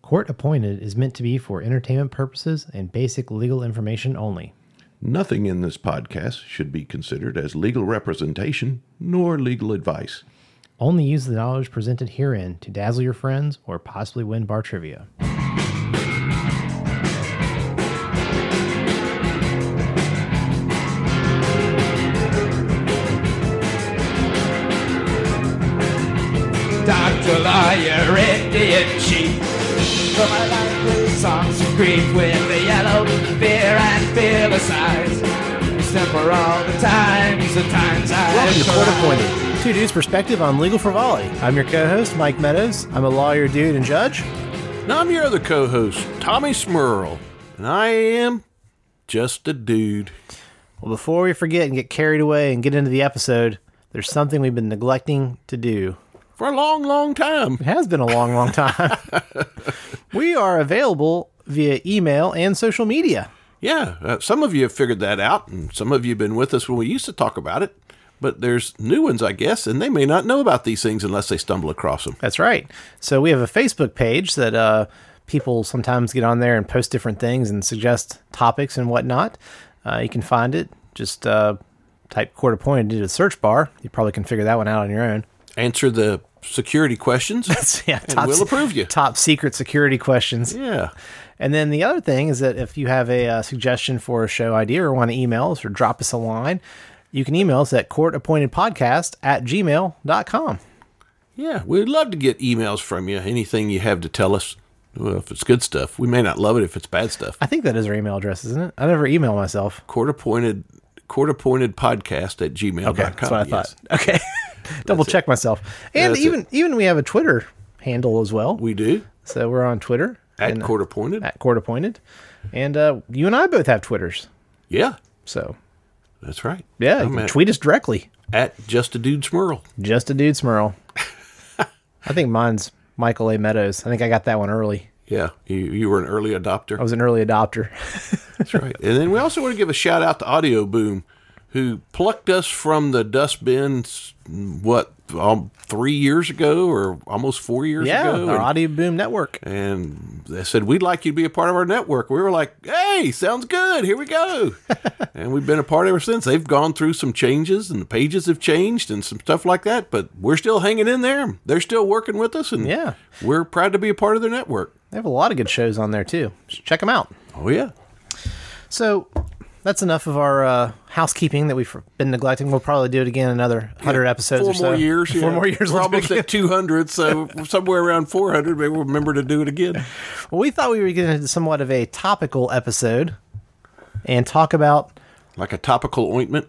Court appointed is meant to be for entertainment purposes and basic legal information only. Nothing in this podcast should be considered as legal representation nor legal advice. Only use the knowledge presented herein to dazzle your friends or possibly win bar trivia. Dr. Lawyer, Indian Chief. For my life with songs of grief, with the yellow fear and fearless eyes. Stand for all the times I Welcome to Court Appointed, two dudes' perspective on legal frivolity. I'm your co-host, Mike Meadows. I'm a lawyer, dude, and judge. Now I'm your other co-host, Tommy Smurl, and I am just a dude. Well, before we forget and get carried away and get into the episode, there's something we've been neglecting to do. For a long, long time. It has been a long, long time. We are available via email and social media. Yeah, some of you have figured that out, and some of you have been with us when we used to talk about it. But there's new ones, I guess, and they may not know about these things unless they stumble across them. That's right. So we have a Facebook page that people sometimes get on there and post different things and suggest topics and whatnot. You can find it. Just type Court Appointed into the search bar. You probably can figure that one out on your own. Answer the security questions, and we'll approve you. Top secret security questions. Yeah. And then the other thing is that if you have a suggestion for a show idea or want to email us or drop us a line, you can email us at courtappointedpodcast@gmail.com. Yeah, we'd love to get emails from you. Anything you have to tell us. Well, if it's good stuff. We may not love it if it's bad stuff. I think that is our email address, isn't it? I never email myself. courtappointedpodcast@gmail.com. Okay, that's what I thought. Okay. Double check myself. And even we have a Twitter handle as well. We do. So we're on Twitter. At Court Appointed. At Court Appointed. And you and I both have Twitters. Yeah. So. That's right. Yeah, you can tweet us directly. At Just a Dude Smurl. Just a Dude Smurl. I think mine's Michael A. Meadows. I think I got that one early. Yeah, you were an early adopter. I was an early adopter. That's right. And then we also want to give a shout out to Audio Boom, who plucked us from the dustbin, 3 years ago or almost 4 years ago? Yeah, our Audio Boom network. And they said, we'd like you to be a part of our network. We were like, hey, sounds good. Here we go. And we've been a part ever since. They've gone through some changes, and the pages have changed and some stuff like that, but we're still hanging in there. They're still working with us, and we're proud to be a part of their network. They have a lot of good shows on there, too. Check them out. Oh, yeah. So that's enough of our housekeeping that we've been neglecting. We'll probably do it again another 100 episodes or so. 4 more years. Four more years. We're almost at 200, so somewhere around 400, maybe we'll remember to do it again. Well, we thought we were going to do somewhat of a topical episode and talk about... Like a topical ointment?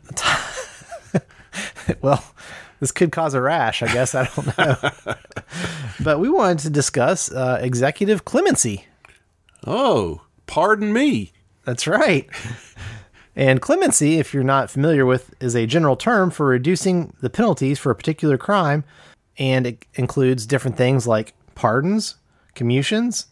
Well, this could cause a rash, I guess. I don't know. But we wanted to discuss executive clemency. Oh, pardon me. That's right. And clemency, if you're not familiar with, is a general term for reducing the penalties for a particular crime, and it includes different things like pardons, commutations,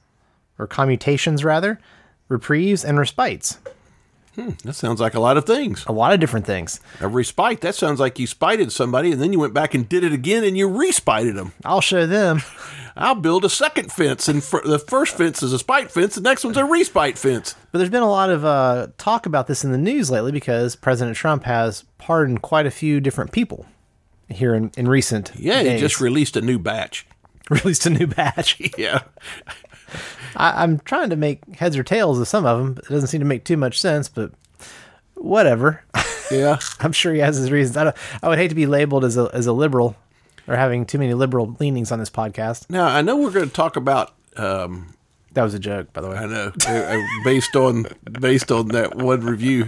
reprieves, and respites. That sounds like a lot of things. A lot of different things. A respite, that sounds like you spited somebody, and then you went back and did it again, and you respited them. I'll show them. I'll build a second fence, and the first fence is a spite fence, the next one's a respite fence. But there's been a lot of talk about this in the news lately because President Trump has pardoned quite a few different people here in recent days. He just released a new batch. Yeah. I'm trying to make heads or tails of some of them. It doesn't seem to make too much sense, but whatever. Yeah. I'm sure he has his reasons. I would hate to be labeled as a liberal or having too many liberal leanings on this podcast. Now, I know we're going to talk about... that was a joke, by the way. I know. based on that one review.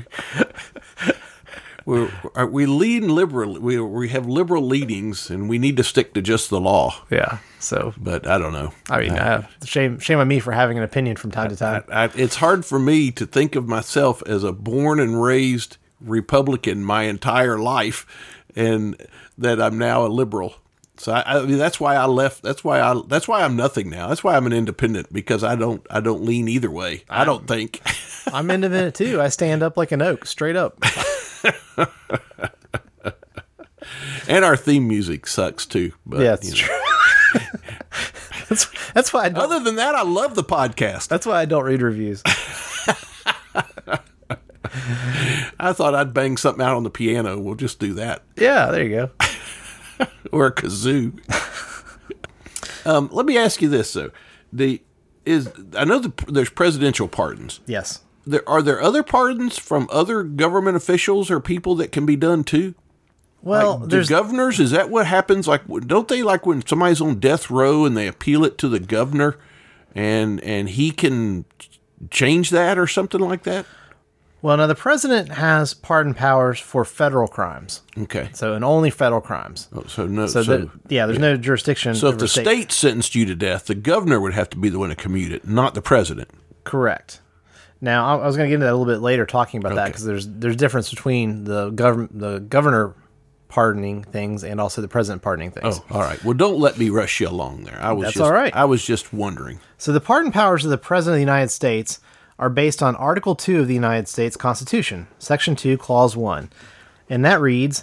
We lean liberal. We have liberal leanings, and we need to stick to just the law. Yeah. So, but I don't know. I mean, shame on me for having an opinion from time to time. It's hard for me to think of myself as a born and raised Republican my entire life, and that I'm now a liberal. So I mean, that's why I left. That's why I'm nothing now. That's why I'm an independent, because I don't lean either way. I don't think. I'm independent too. I stand up like an oak, straight up. And our theme music sucks too. But, yeah, it's true. That's why I don't. Other than that, I love the podcast. That's why I don't read reviews. I thought I'd bang something out on the piano. We'll just do that. Yeah, there you go. Or a kazoo. Let me ask you this, though. I know there's presidential pardons. Yes. Are there other pardons from other government officials or people that can be done too? Well, Like, there's governors. Is that what happens? Like, don't they like when somebody's on death row and they appeal it to the governor, and he can change that or something like that? Well, now the president has pardon powers for federal crimes. Okay. So, and only federal crimes. Oh, so no. There's no jurisdiction. So if over the state sentenced you to death, the governor would have to be the one to commute it, not the president. Correct. Now, I was going to get into that a little bit later, talking about that, because there's difference between the governor pardoning things and also the president pardoning things. Oh, all right. Well, don't let me rush you along there. That's all right. I was just wondering. So the pardon powers of the President of the United States are based on Article 2 of the United States Constitution, Section 2, Clause 1. And that reads...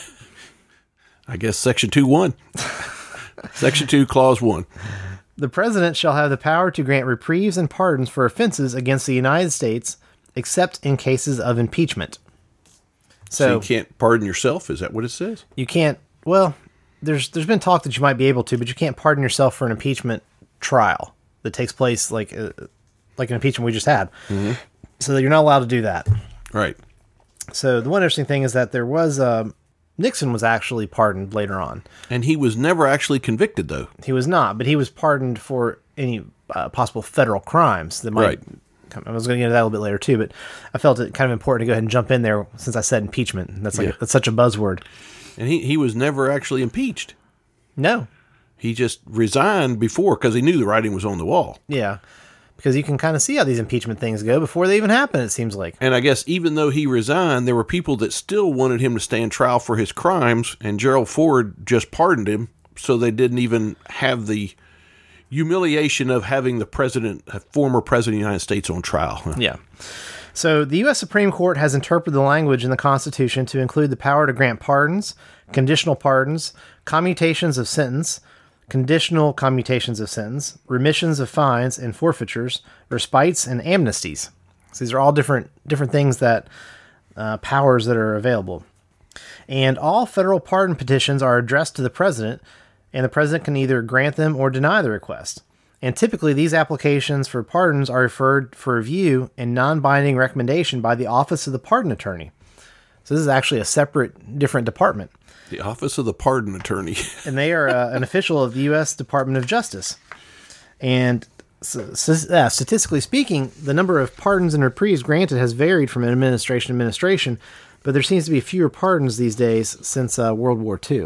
I guess Section 2(1). Section 2, Clause 1. The President shall have the power to grant reprieves and pardons for offenses against the United States, except in cases of impeachment. So you can't pardon yourself? Is that what it says? You can't... Well, there's been talk that you might be able to, but you can't pardon yourself for an impeachment trial that takes place like an impeachment we just had. Mm-hmm. So you're not allowed to do that. Right. So the one interesting thing is that there was... Nixon was actually pardoned later on. And he was never actually convicted, though. He was not, but he was pardoned for any possible federal crimes that might... Right. I was going to get into that a little bit later, too, but I felt it kind of important to go ahead and jump in there since I said impeachment. That's that's such a buzzword. And he was never actually impeached. No. He just resigned before because he knew the writing was on the wall. Yeah. Because you can kind of see how these impeachment things go before they even happen, it seems like. And I guess even though he resigned, there were people that still wanted him to stand trial for his crimes, and Gerald Ford just pardoned him, so they didn't even have the humiliation of having the former president of the United States on trial. Yeah. So the U.S. Supreme Court has interpreted the language in the Constitution to include the power to grant pardons, conditional pardons, commutations of sentence, conditional commutations of sentence, remissions of fines and forfeitures, respites, and amnesties. So these are all different things that powers that are available. And all federal pardon petitions are addressed to the president, and the president can either grant them or deny the request. And typically, these applications for pardons are referred for review and non-binding recommendation by the Office of the Pardon Attorney. So this is actually a separate, different department. The Office of the Pardon Attorney. And they are an official of the U.S. Department of Justice. And statistically speaking, the number of pardons and reprieves granted has varied from administration to administration, but there seems to be fewer pardons these days since World War II.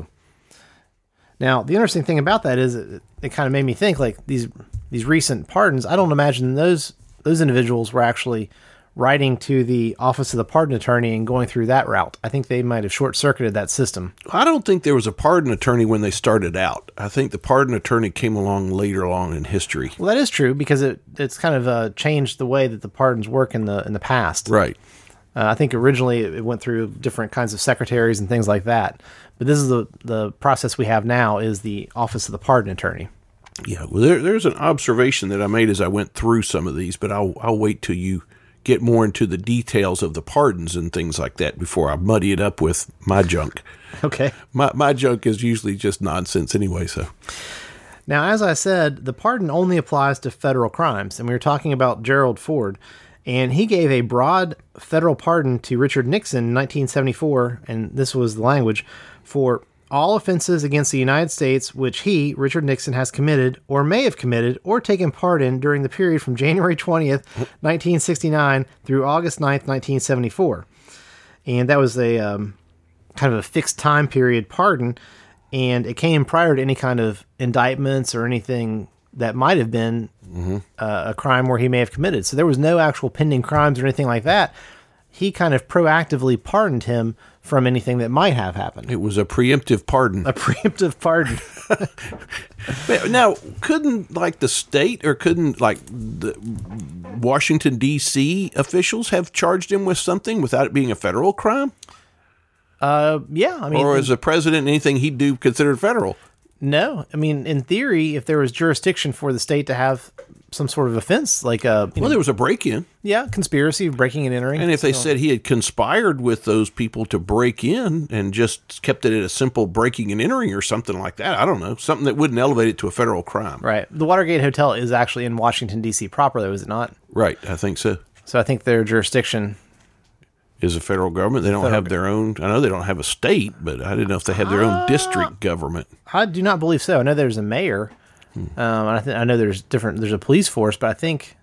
Now, the interesting thing about that is it kind of made me think, like, these recent pardons, I don't imagine those individuals were actually writing to the Office of the Pardon Attorney and going through that route. I think they might have short-circuited that system. I don't think there was a pardon attorney when they started out. I think the pardon attorney came along later on in history. Well, that is true, because it's kind of changed the way that the pardons work in the past. Right. I think originally it went through different kinds of secretaries and things like that. But this is the process we have now is the Office of the Pardon Attorney. Yeah, well, there's an observation that I made as I went through some of these, but I'll wait till you get more into the details of the pardons and things like that before I muddy it up with my junk. Okay. My junk is usually just nonsense anyway, so. Now, as I said, the pardon only applies to federal crimes, and we were talking about Gerald Ford, and he gave a broad federal pardon to Richard Nixon in 1974, and this was the language, for all offenses against the United States which he, Richard Nixon, has committed or may have committed or taken part in during the period from January 20th, 1969 through August 9th, 1974. And that was a kind of a fixed time period pardon, and it came prior to any kind of indictments or anything that might have been a crime where he may have committed. So there was no actual pending crimes or anything like that. He kind of proactively pardoned him from anything that might have happened. It was a preemptive pardon. A preemptive pardon. Now, couldn't like the state or couldn't like the Washington, D.C. officials have charged him with something without it being a federal crime? Yeah. I mean, or is the president anything he'd do considered federal? No, I mean, in theory, if there was jurisdiction for the state to have some sort of offense, like There was a break-in. yeah, conspiracy, breaking and entering. And if they said he had conspired with those people to break in and just kept it at a simple breaking and entering or something like that, I don't know, something that wouldn't elevate it to a federal crime. Right. The Watergate Hotel is actually in Washington, D.C. proper, though, is it not? Right, I think so. So I think their jurisdiction... Is a federal government. They don't have their own, I know they don't have a state, but I didn't know if they have their own district government. I do not believe so. I know there's a mayor. I know there's a police force, but I think...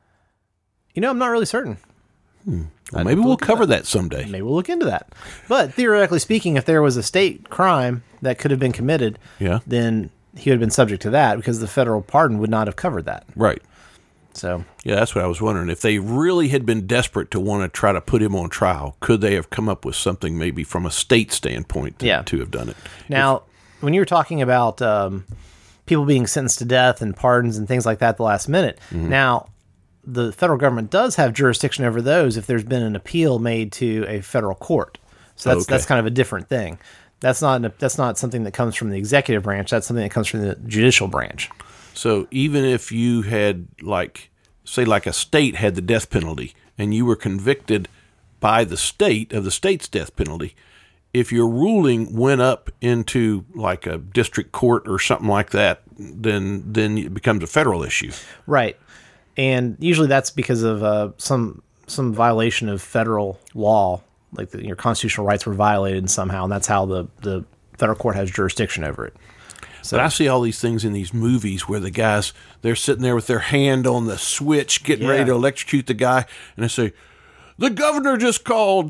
I'm not really certain. Well, maybe we'll cover that someday. Maybe we'll look into that. But theoretically speaking, if there was a state crime that could have been committed, then he would have been subject to that because the federal pardon would not have covered that. Right. So yeah, that's what I was wondering. If they really had been desperate to want to try to put him on trial, could they have come up with something maybe from a state standpoint to have done it? Now, when you were talking about people being sentenced to death and pardons and things like that at the last minute, now the federal government does have jurisdiction over those if there's been an appeal made to a federal court. So that's kind of a different thing. That's not something that comes from the executive branch. That's something that comes from the judicial branch. So even if you had, say a state had the death penalty and you were convicted by the state of the state's death penalty, if your ruling went up into like a district court or something like that, then it becomes a federal issue. Right. And usually that's because of some violation of federal law, like your constitutional rights were violated somehow, and that's how the federal court has jurisdiction over it. So, but I see all these things in these movies where the guys, they're sitting there with their hand on the switch, getting ready to electrocute the guy, and they say, the governor just called,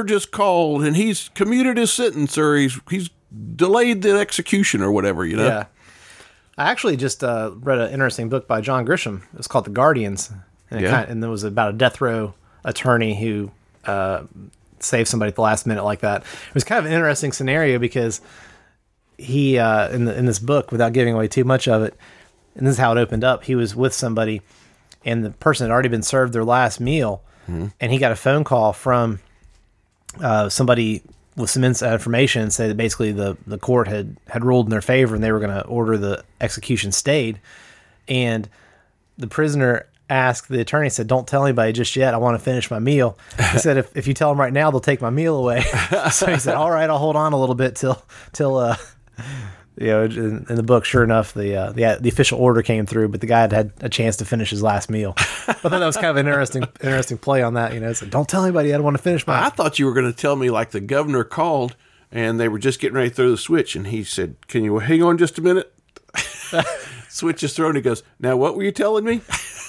and he's commuted his sentence, or he's delayed the execution or whatever, Yeah. I actually just read an interesting book by John Grisham. It's called The Guardians, and it was about a death row attorney who saved somebody at the last minute like that. It was kind of an interesting scenario because he in this book, without giving away too much of it, and this is how it opened up. He was with somebody, and the person had already been served their last meal, and he got a phone call from somebody with some inside information and said that basically the court had ruled in their favor and they were going to order the execution stayed. And the prisoner asked the attorney, said, "Don't tell anybody just yet. I want to finish my meal." He said, if you tell them right now, they'll take my meal away. So he said, "All right, I'll hold on a little bit till in the book, sure enough, the official order came through, but the guy had a chance to finish his last meal." I thought that was kind of an interesting play on that. It's like, don't tell anybody, I don't want to finish my. I thought you were going to tell me like the governor called and they were just getting ready to throw the switch, and he said, "Can you hang on just a minute?" Switch is thrown. He goes, "Now what were you telling me?"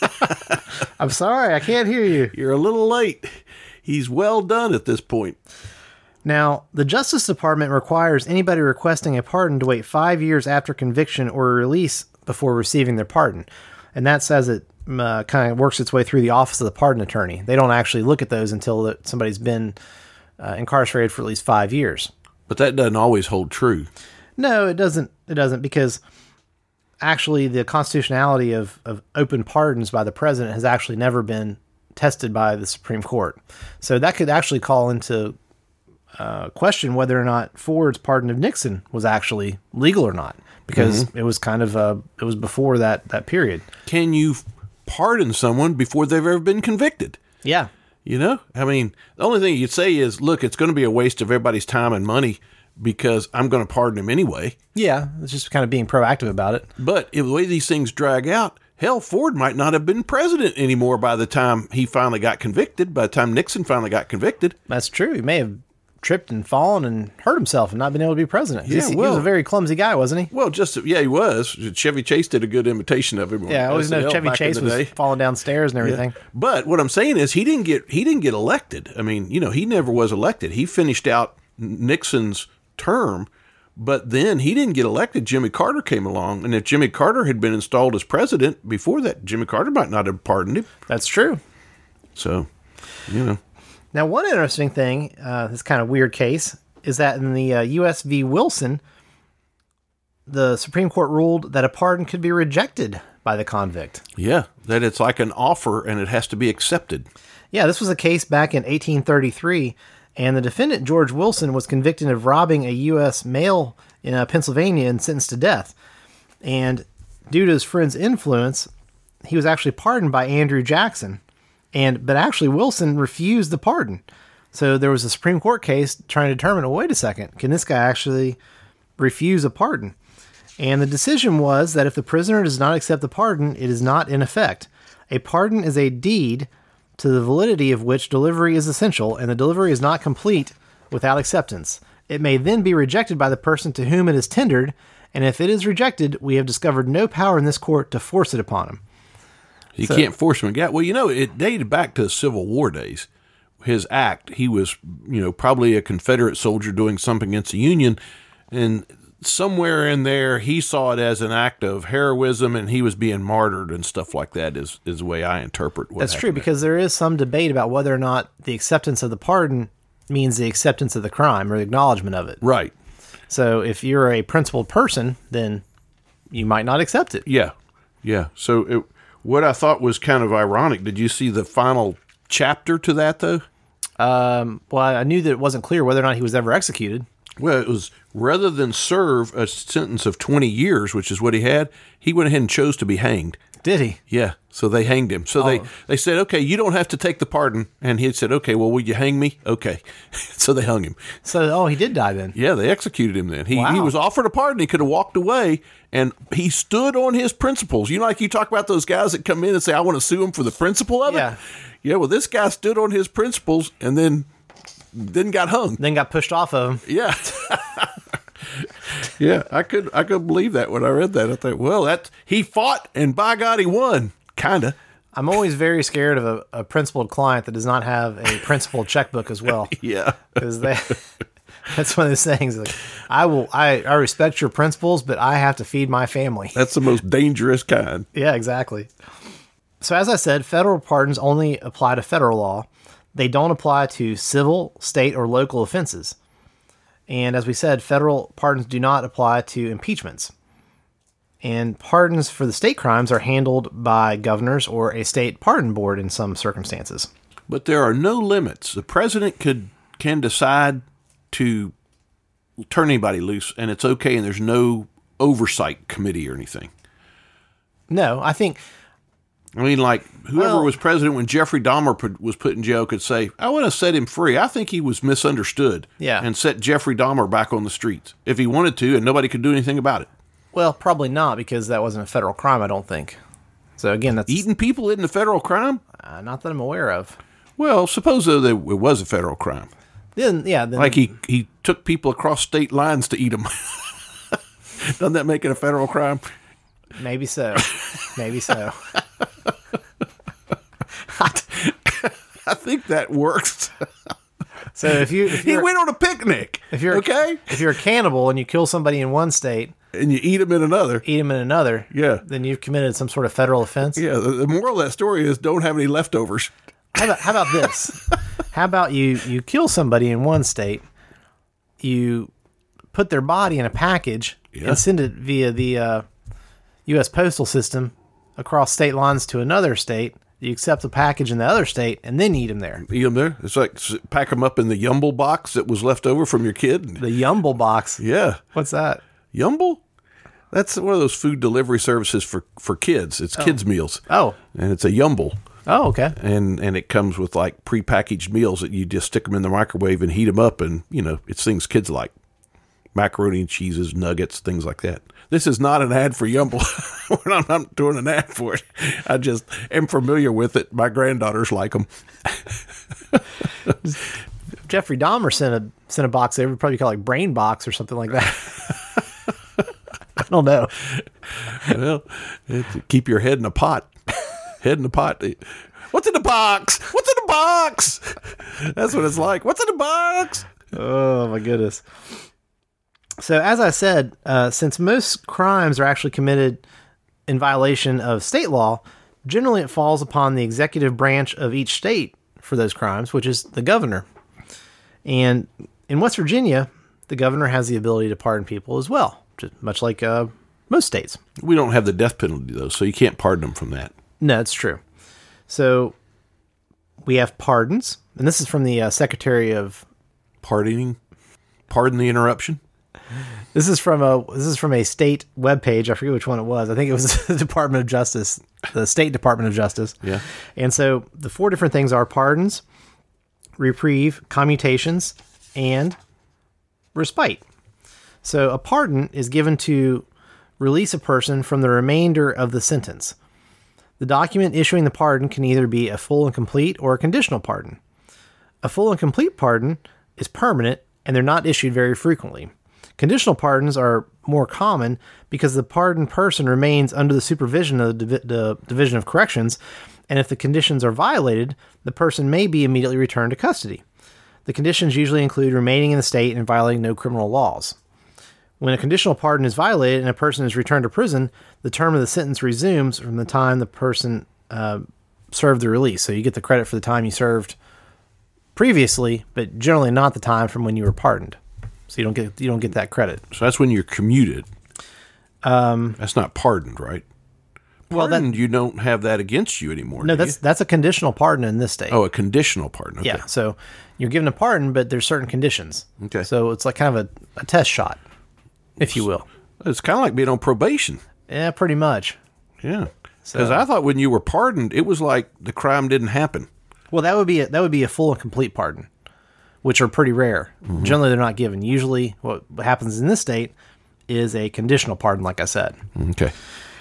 I'm sorry, I can't hear you. You're a little late. He's well done at this point. Now, the Justice Department requires anybody requesting a pardon to wait 5 years after conviction or release before receiving their pardon. And that's as it kind of works its way through the office of the pardon attorney. They don't actually look at those until somebody's been incarcerated for at least 5 years. But that doesn't always hold true. No, it doesn't. It doesn't, because actually the constitutionality of open pardons by the president has actually never been tested by the Supreme Court. So that could actually call into question whether or not Ford's pardon of Nixon was actually legal or not, because it was kind of it was before that period. Can you pardon someone before they've ever been convicted? Yeah. I mean, the only thing you'd say is, look, it's going to be a waste of everybody's time and money because I'm going to pardon him anyway. Yeah, it's just kind of being proactive about it. But if the way these things drag out, hell, Ford might not have been president anymore by the time he finally got convicted, by the time Nixon finally got convicted. That's true. He may have tripped and fallen and hurt himself and not been able to be president. He was a very clumsy guy, wasn't he? Well, he was. Chevy Chase did a good imitation of him. Yeah, I always know Chevy Chase was falling downstairs and everything. Yeah. But what I'm saying is he didn't get elected. I mean, he never was elected. He finished out Nixon's term, but then he didn't get elected. Jimmy Carter came along, and if Jimmy Carter had been installed as president before that, Jimmy Carter might not have pardoned him. That's true. So, Now, one interesting thing, this kind of weird case, is that in the U.S. v. Wilson, the Supreme Court ruled that a pardon could be rejected by the convict. Yeah, that it's like an offer and it has to be accepted. Yeah, this was a case back in 1833, and the defendant, George Wilson, was convicted of robbing a U.S. mail in Pennsylvania and sentenced to death. And due to his friend's influence, he was actually pardoned by Andrew Jackson. But actually Wilson refused the pardon. So there was a Supreme Court case trying to determine, well, wait a second, can this guy actually refuse a pardon? And the decision was that if the prisoner does not accept the pardon, it is not in effect. A pardon is a deed to the validity of which delivery is essential, and the delivery is not complete without acceptance. It may then be rejected by the person to whom it is tendered, and if it is rejected, we have discovered no power in this court to force it upon him. You can't force him again. Well, it dated back to the Civil War days. His act, he was, probably a Confederate soldier doing something against the Union, and somewhere in there, he saw it as an act of heroism, and he was being martyred and stuff like that. Is the way I interpret what. That's true, because there is some debate about whether or not the acceptance of the pardon means the acceptance of the crime or the acknowledgement of it. Right. So if you're a principled person, then you might not accept it. Yeah. So what I thought was kind of ironic. Did you see the final chapter to that though? Well, I knew that it wasn't clear whether or not he was ever executed. Well, it was rather than serve a sentence of 20 years, which is what he had, he went ahead and chose to be hanged. Did he? Yeah. So they hanged him. So they said, okay, you don't have to take the pardon. And he said, okay, well, will you hang me? Okay. So they hung him. So, he did die then. Yeah, they executed him then. He Wow. was offered a pardon. He could have walked away, and he stood on his principles. Like you talk about those guys that come in and say, I want to sue him for the principle of it. Yeah. Yeah, well, this guy stood on his principles and then got hung. Then got pushed off of him. Yeah. Yeah, I could believe that when I read that. I thought, well, he fought, and by God, he won. Kinda. I'm always very scared of a principled client that does not have a principled checkbook as well. Yeah. Because that's one of those things. Like, I respect your principles, but I have to feed my family. That's the most dangerous kind. Yeah, exactly. So as I said, federal pardons only apply to federal law. They don't apply to civil, state, or local offenses. And as we said, federal pardons do not apply to impeachments. And pardons for the state crimes are handled by governors or a state pardon board in some circumstances. But there are no limits. The president can decide to turn anybody loose, and it's okay, and there's no oversight committee or anything. No, I think... like whoever was president when Jeffrey Dahmer was put in jail could say, I want to set him free. I think he was misunderstood. Yeah. And set Jeffrey Dahmer back on the streets if he wanted to, and nobody could do anything about it. Well, probably not, because that wasn't a federal crime, I don't think. So again, that's... Eating people isn't a federal crime? not that I'm aware of. Well, suppose though that it was a federal crime. Then Like he took people across state lines to eat them. Doesn't that make it a federal crime? Maybe so. Maybe so. I think that works. So if He went on a picnic. if you're a cannibal and you kill somebody in one state, and you eat them in another. Yeah. Then you've committed some sort of federal offense. Yeah, the moral of that story is don't have any leftovers. How about this? How about you kill somebody in one state, you put their body in a package and send it via the U.S. postal system across state lines to another state. You accept the package in the other state and then eat them there. Eat them there? It's like pack them up in the Yumble box that was left over from your kid. The Yumble box. Yeah. What's that? Yumble? That's one of those food delivery services for kids. It's kids' meals. Oh. And it's a Yumble. Oh, okay. And it comes with like prepackaged meals that you just stick them in the microwave and heat them up. And, it's things kids like. Macaroni and cheeses, nuggets, things like that. This is not an ad for Yumble. I'm not doing an ad for it. I just am familiar with it. My granddaughters like them. Jeffrey Dahmer sent a box there. We'd probably call it like Brain Box or something like that. I don't know. Well, keep your head in a pot. Head in a pot. What's in the box? What's in the box? That's what it's like. What's in the box? Oh, my goodness. So, as I said, since most crimes are actually committed in violation of state law, generally it falls upon the executive branch of each state for those crimes, which is the governor. And in West Virginia, the governor has the ability to pardon people as well, just much like most states. We don't have the death penalty, though, so you can't pardon them from that. No, that's true. So, we have pardons, and this is from the Secretary of... Pardon the interruption? This is from a state webpage. I forget which one it was. I think it was the Department of Justice, the State Department of Justice. Yeah. And so the 4 different things are pardons, reprieve, commutations, and respite. So a pardon is given to release a person from the remainder of the sentence. The document issuing the pardon can either be a full and complete or a conditional pardon. A full and complete pardon is permanent, and they're not issued very frequently. Conditional pardons are more common because the pardoned person remains under the supervision of the Division of Corrections, and if the conditions are violated, the person may be immediately returned to custody. The conditions usually include remaining in the state and violating no criminal laws. When a conditional pardon is violated and a person is returned to prison, the term of the sentence resumes from the time the person served the release. So you get the credit for the time you served previously, but generally not the time from when you were pardoned. So you don't get that credit. So that's when you're commuted. That's not pardoned, right? Pardoned, you don't have that against you anymore. No, that's a conditional pardon in this state. Oh, a conditional pardon. Okay. Yeah. So you're given a pardon, but there's certain conditions. Okay. So it's like kind of a test shot, if you will. It's kind of like being on probation. Yeah, pretty much. Yeah. Because I thought when you were pardoned, it was like the crime didn't happen. Well, that would be a full and complete pardon, which are pretty rare. Mm-hmm. Generally, they're not given. Usually, what happens in this state is a conditional pardon, like I said. Okay.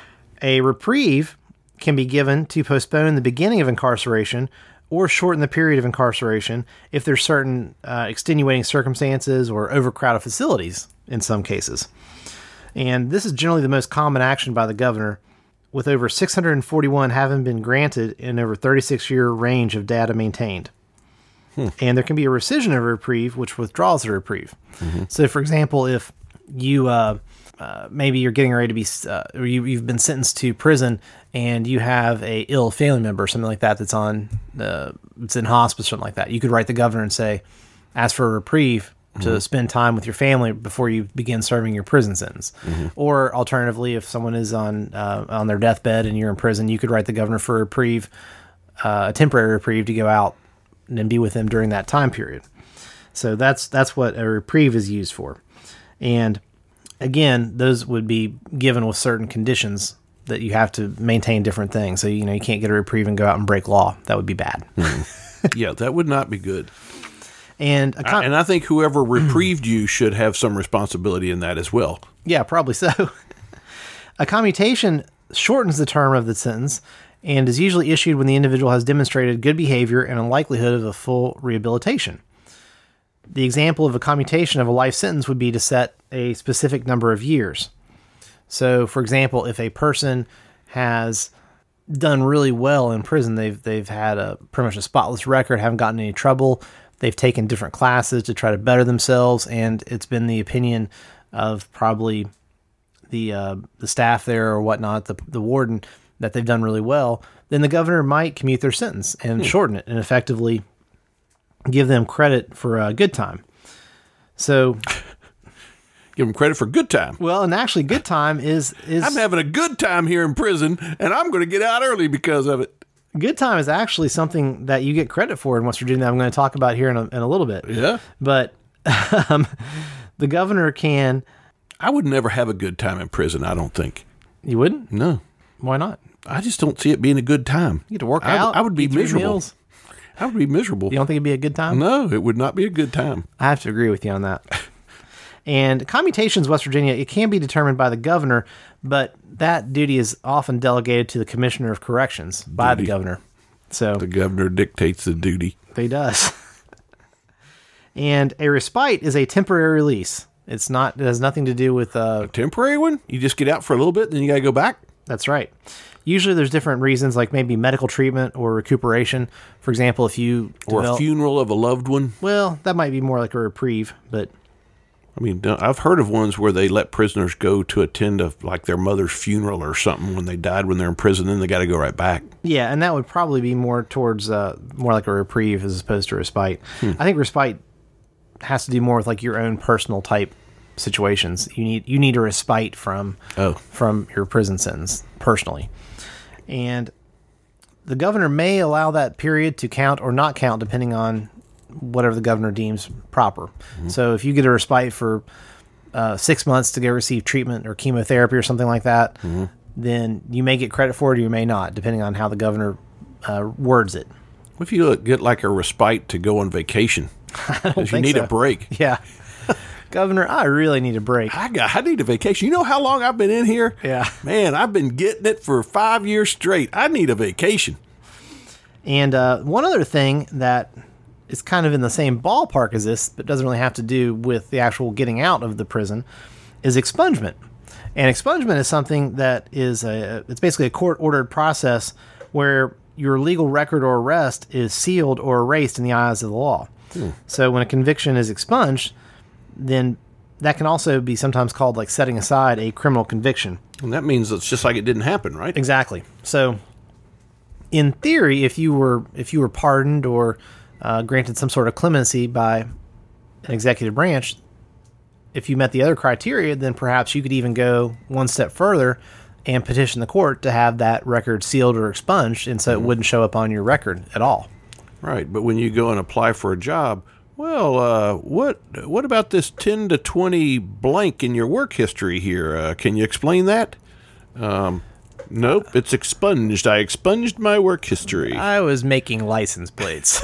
A reprieve can be given to postpone the beginning of incarceration or shorten the period of incarceration if there's certain extenuating circumstances or overcrowded facilities in some cases. And this is generally the most common action by the governor, with over 641 having been granted in over 36-year range of data maintained. And there can be a rescission of a reprieve, which withdraws the reprieve. Mm-hmm. So, for example, if you maybe you're getting ready to be, or you've been sentenced to prison, and you have a ill family member, something like that, that's on, it's in hospice, something like that, you could write the governor and say, ask for a reprieve to spend time with your family before you begin serving your prison sentence. Mm-hmm. Or alternatively, if someone is on their deathbed and you're in prison, you could write the governor for a reprieve, a temporary reprieve, to go out and be with them during that time period. So that's what a reprieve is used for. And again, those would be given with certain conditions that you have to maintain different things. So, you can't get a reprieve and go out and break law. That would be bad. Yeah, that would not be good. And I think whoever reprieved you should have some responsibility in that as well. Yeah, probably so. A commutation shortens the term of the sentence and is usually issued when the individual has demonstrated good behavior and a likelihood of a full rehabilitation. The example of a commutation of a life sentence would be to set a specific number of years. So, for example, if a person has done really well in prison, they've had pretty much a spotless record, haven't gotten any trouble, they've taken different classes to try to better themselves, and it's been the opinion of probably the staff there or whatnot, the warden, that they've done really well, then the governor might commute their sentence and shorten it and effectively give them credit for a good time. So, give them credit for good time. Well, and actually, good time is I'm having a good time here in prison, and I'm going to get out early because of it. Good time is actually something that you get credit for in West Virginia that I'm going to talk about here in a little bit. Yeah. But the governor can... I would never have a good time in prison, I don't think. You wouldn't? No. Why not? I just don't see it being a good time. You get to work out. I would be miserable. Meals. I would be miserable. You don't think it'd be a good time? No, it would not be a good time. I have to agree with you on that. And commutations, West Virginia, it can be determined by the governor, but that duty is often delegated to the Commissioner of Corrections by the governor. So the governor dictates the duty. He does. And a respite is a temporary release. It has nothing to do with a temporary one. You just get out for a little bit, then you got to go back. That's right. Usually there's different reasons, like maybe medical treatment or recuperation. For example, if you a funeral of a loved one. Well, that might be more like a reprieve, but I mean, I've heard of ones where they let prisoners go to attend like their mother's funeral or something when they died when they're in prison, then they got to go right back. Yeah, and that would probably be more towards more like a reprieve as opposed to respite. I think respite has to do more with like your own personal type situations. You need a respite from your prison sentence personally. And the governor may allow that period to count or not count depending on whatever the governor deems proper. Mm-hmm. So if you get a respite for 6 months to go receive treatment or chemotherapy or something like that, then you may get credit for it or you may not, depending on how the governor words it. What if you get like a respite to go on vacation? Because you need a break. Yeah. Governor, I really need a break. I need a vacation. You know how long I've been in here? Yeah. Man, I've been getting it for 5 years straight. I need a vacation. And one other thing that is kind of in the same ballpark as this, but doesn't really have to do with the actual getting out of the prison, is expungement. And expungement is something that is it's basically a court-ordered process where your legal record or arrest is sealed or erased in the eyes of the law. So when a conviction is expunged, then that can also be sometimes called like setting aside a criminal conviction. And that means it's just like it didn't happen, right? Exactly. So in theory, if you were pardoned or granted some sort of clemency by an executive branch, if you met the other criteria, then perhaps you could even go one step further and petition the court to have that record sealed or expunged, and so it wouldn't show up on your record at all. Right, but when you go and apply for a job, well, what about this 10 to 20 blank in your work history here? Can you explain that? Nope, it's expunged. I expunged my work history. I was making license plates.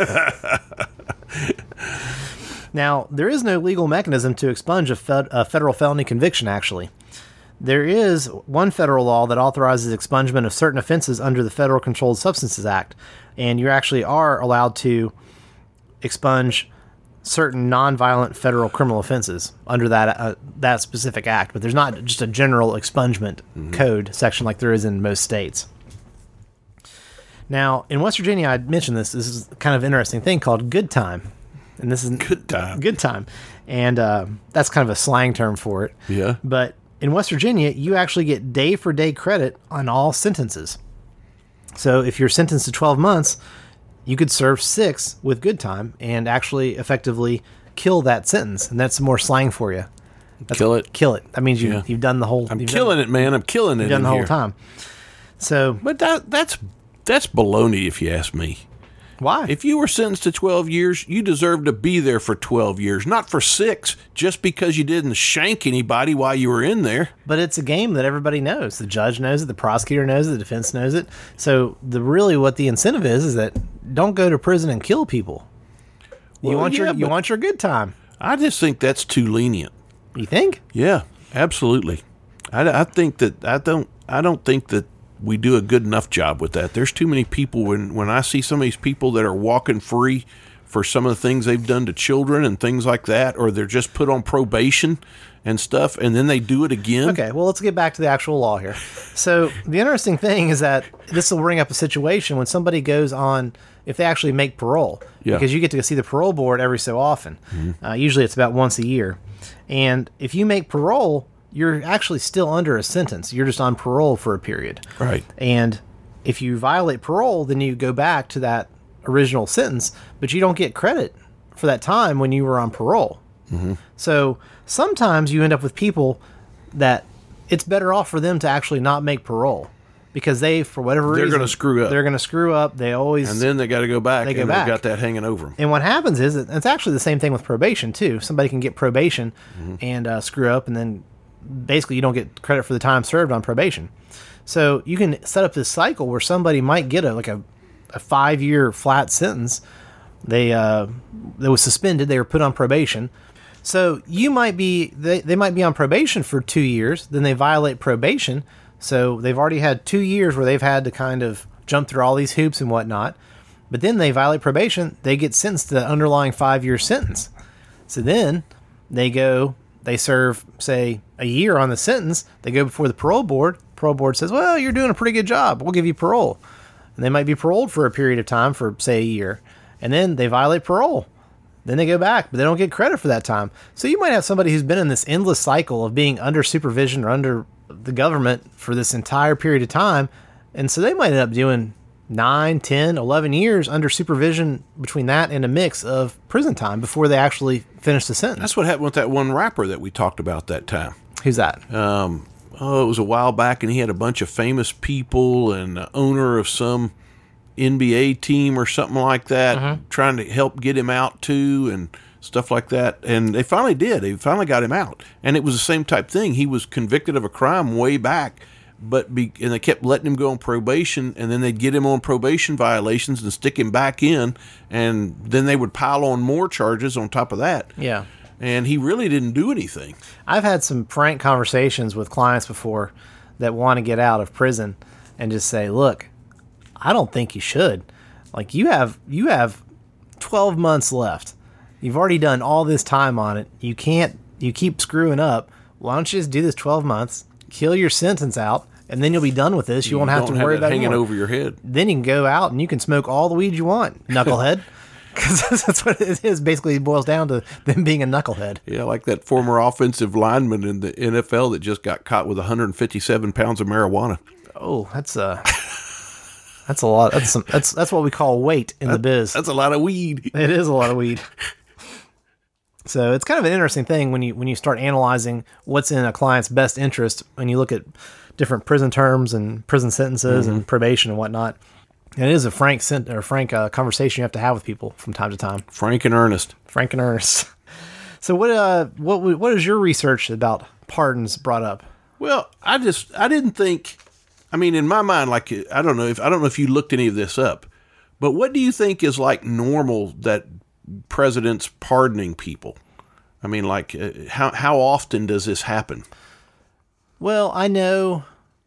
Now, there is no legal mechanism to expunge a federal felony conviction, actually. There is one federal law that authorizes expungement of certain offenses under the Federal Controlled Substances Act, and you actually are allowed to expunge certain nonviolent federal criminal offenses under that specific act, but there's not just a general expungement code section like there is in most states. Now, in West Virginia, I mentioned this is kind of an interesting thing called good time. And this is Good time. Good time. And that's kind of a slang term for it. Yeah. But in West Virginia, you actually get day-for-day credit on all sentences. So if you're sentenced to 12 months, you could serve 6 with good time and actually effectively kill that sentence. And that's more slang for you. Kill it. Kill it. That means you've done the whole... I'm killing it, man. I'm killing it. You've done the whole here. time. So... But that's baloney, if you ask me. Why? If you were sentenced to 12 years, you deserve to be there for 12 years, not for 6, just because you didn't shank anybody while you were in there. But it's a game that everybody knows. The judge knows it, the prosecutor knows it, the defense knows it. So really what the incentive is that don't go to prison and kill people. You want your good time. I just think that's too lenient. You think? Yeah, absolutely. I think that I don't think that we do a good enough job with that. There's too many people when I see some of these people that are walking free for some of the things they've done to children and things like that, or they're just put on probation and stuff, and then they do it again. Okay, well, let's get back to the actual law here. So the interesting thing is that this will bring up a situation when somebody goes on, if they actually make parole, because you get to see the parole board every so often. Usually it's about once a year. And if you make parole, you're actually still under a sentence. You're just on parole for a period. Right. And if you violate parole, then you go back to that original sentence, but you don't get credit for that time when you were on parole. So sometimes you end up with people that it's better off for them to actually not make parole because they, for whatever reason, They're going to screw up. They're going to screw up. They always... And then they got to go back. They go and back. They've got that hanging over them. And what happens is, it's actually the same thing with probation, too. Somebody can get probation and screw up, and then basically you don't get credit for the time served on probation. So you can set up this cycle where somebody might get a 5-year flat sentence. They was suspended. They were put on probation. So you might be they might be on probation for 2 years. Then they violate probation. So they've already had 2 years where they've had to kind of jump through all these hoops and whatnot. But then they violate probation. They get sentenced to the underlying 5-year sentence. So then they serve, say, a year on the sentence. They go before the parole board. Parole board says, well, you're doing a pretty good job. We'll give you parole. And they might be paroled for a period of time for, say, a year. And then they violate parole. Then they go back, but they don't get credit for that time. So you might have somebody who's been in this endless cycle of being under supervision or under the government for this entire period of time. And so they might end up doing 9, 10, 11 years under supervision between that and a mix of prison time before they actually finish the sentence. That's what happened with that one rapper that we talked about that time. Who's that? It was a while back, and he had a bunch of famous people and the owner of some NBA team or something like that trying to help get him out too. And stuff like that. And they finally did. They finally got him out. And it was the same type thing. He was convicted of a crime way back, and they kept letting him go on probation, and then they'd get him on probation violations and stick him back in, and then they would pile on more charges on top of that. Yeah. And he really didn't do anything. I've had some frank conversations with clients before that want to get out of prison and just say, look, I don't think you should. Like, you have 12 months left. You've already done all this time on it. You keep screwing up. Why don't you just do this 12 months, kill your sentence out, and then you'll be done with this. You won't have to worry about it hanging over your head. Then you can go out and you can smoke all the weed you want, knucklehead. Because that's what it is. Basically, it boils down to them being a knucklehead. Yeah, like that former offensive lineman in the NFL that just got caught with 157 pounds of marijuana. Oh, that's a lot. That's what we call weight in the biz. That's a lot of weed. It is a lot of weed. So it's kind of an interesting thing when you start analyzing what's in a client's best interest when you look at different prison terms and prison sentences and probation and whatnot. And it is a frank conversation you have to have with people from time to time. Frank and earnest. Frank and earnest. So what is your research about pardons brought up? Well, I didn't think. I mean, in my mind, like I don't know if you looked any of this up, but what do you think is like normal that presidents pardoning people? I mean, like how often does this happen? Well, I know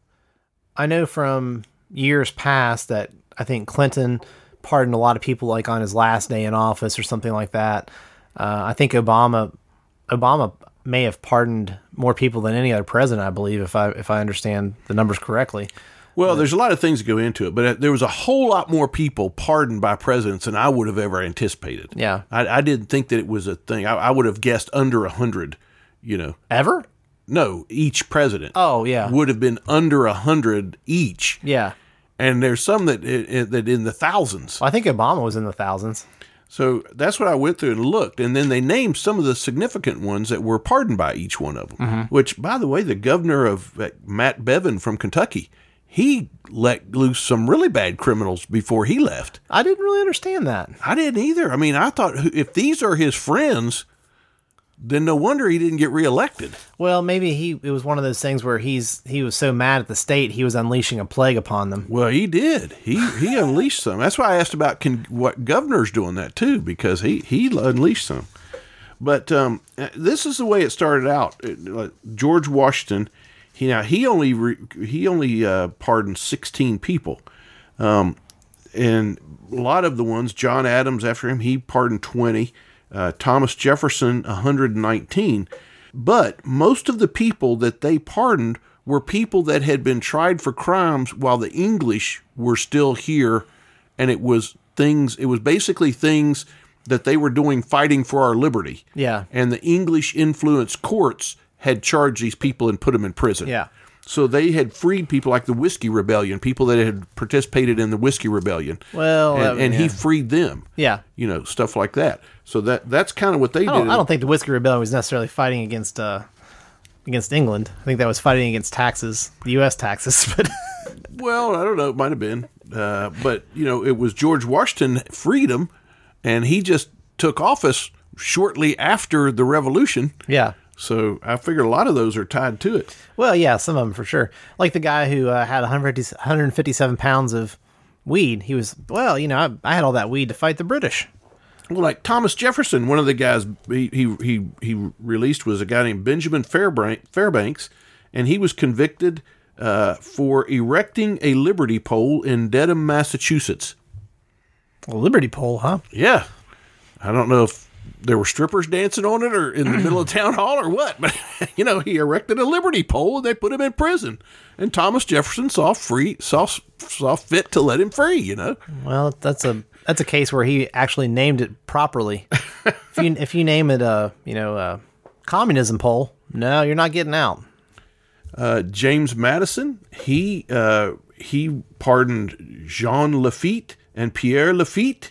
from years past that I think Clinton pardoned a lot of people, like on his last day in office or something like that. I think Obama may have pardoned more people than any other president, I believe, if I understand the numbers correctly. Well, there's a lot of things that go into it, but there was a whole lot more people pardoned by presidents than I would have ever anticipated. Yeah. I didn't think that it was a thing. I would have guessed under 100, Ever? No, each president. Oh, yeah. Would have been under 100 each. Yeah. And there's some that in the thousands. Well, I think Obama was in the thousands. So that's what I went through and looked. And then they named some of the significant ones that were pardoned by each one of them, which, by the way, the governor of Matt Bevin from Kentucky, he let loose some really bad criminals before he left. I didn't really understand that. I didn't either. I mean, I thought if these are his friends, then no wonder he didn't get reelected. Well, maybe it was one of those things where he was so mad at the state, he was unleashing a plague upon them. Well, he did. He unleashed some. That's why I asked about what governor's doing that too, because he unleashed some. But this is the way it started out. George Washington, he only pardoned 16 people, and a lot of the ones, John Adams after him, he pardoned 20. Thomas Jefferson, 119. But most of the people that they pardoned were people that had been tried for crimes while the English were still here, and it was basically things that they were doing fighting for our liberty. Yeah. And the English influenced courts had charged these people and put them in prison. Yeah. So they had freed people like the Whiskey Rebellion, people that had participated in the Whiskey Rebellion. Well, and he freed them. Yeah. Stuff like that. So that's kind of what they did. I don't think the Whiskey Rebellion was necessarily fighting against England. I think that was fighting against taxes, the U.S. taxes. But well, I don't know. It might have been. But, it was George Washington freed them, and he just took office shortly after the Revolution. Yeah. So I figure a lot of those are tied to it. Well, yeah, some of them for sure. Like the guy who had 157 pounds of weed. He was, I had all that weed to fight the British. Well, like Thomas Jefferson, one of the guys he released was a guy named Benjamin Fairbanks, and he was convicted for erecting a Liberty pole in Dedham, Massachusetts. A Liberty pole, huh? Yeah. I don't know if there were strippers dancing on it or in the middle of town hall or what, but he erected a Liberty pole and they put him in prison, and Thomas Jefferson saw fit to let him free. Well, that's a case where he actually named it properly. if you name it a communism pole, no, you're not getting out. James Madison, he pardoned Jean Lafitte and Pierre Lafitte.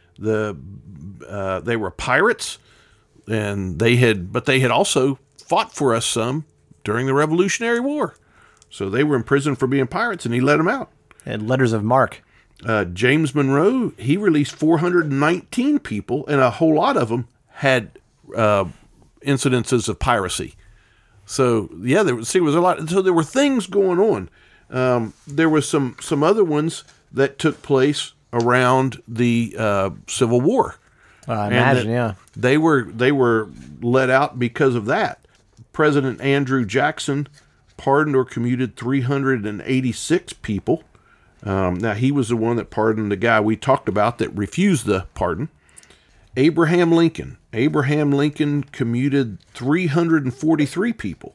They were pirates, and they had also fought for us some during the Revolutionary War. So they were in prison for being pirates, and he let them out. And letters of marque. James Monroe, he released 419 people, and a whole lot of them had incidences of piracy. So yeah, there was a lot. So there were things going on. There was some other ones that took place around the Civil War. I imagine, yeah. They were let out because of that. President Andrew Jackson pardoned or commuted 386 people. Now, he was the one that pardoned the guy we talked about that refused the pardon. Abraham Lincoln commuted 343 people.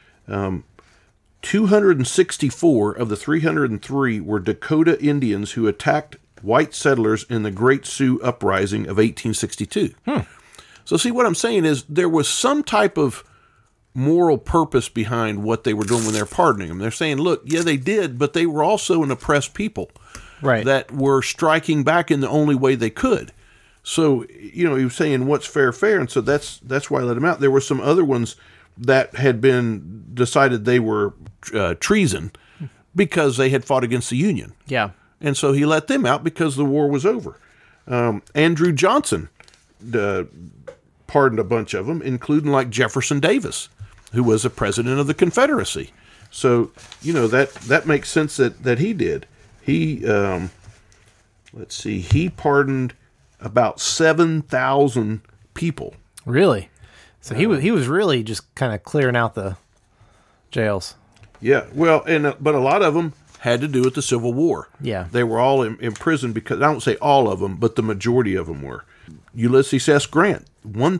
264 of the 303 were Dakota Indians who attacked white settlers in the Great Sioux Uprising of 1862. So see, what I'm saying is there was some type of moral purpose behind what they were doing when they're pardoning them. They're saying, look, yeah, they did, but they were also an oppressed people that were striking back in the only way they could. So, he was saying, what's fair, fair. And so that's why I let them out. There were some other ones that had been decided they were treason because they had fought against the Union. Yeah. And so he let them out because the war was over. Andrew Johnson pardoned a bunch of them, including like Jefferson Davis, who was a president of the Confederacy. So, that makes sense that he did. He, he pardoned about 7,000 people. Really? So he was really just kind of clearing out the jails. Yeah, well, but a lot of them had to do with the Civil War. Yeah. They were all in prison because, I don't say all of them, but the majority of them were. Ulysses S. Grant,